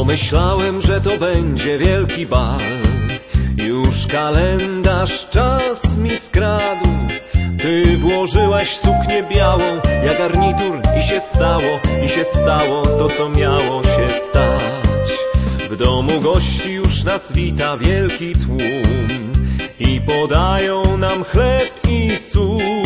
Myślałem, że to będzie wielki bal. Już kalendarz czas mi skradł. Ty włożyłaś suknię białą, ja garnitur i się stało to, co miało się stać. W domu gości już nas wita wielki tłum i podają nam chleb i sól.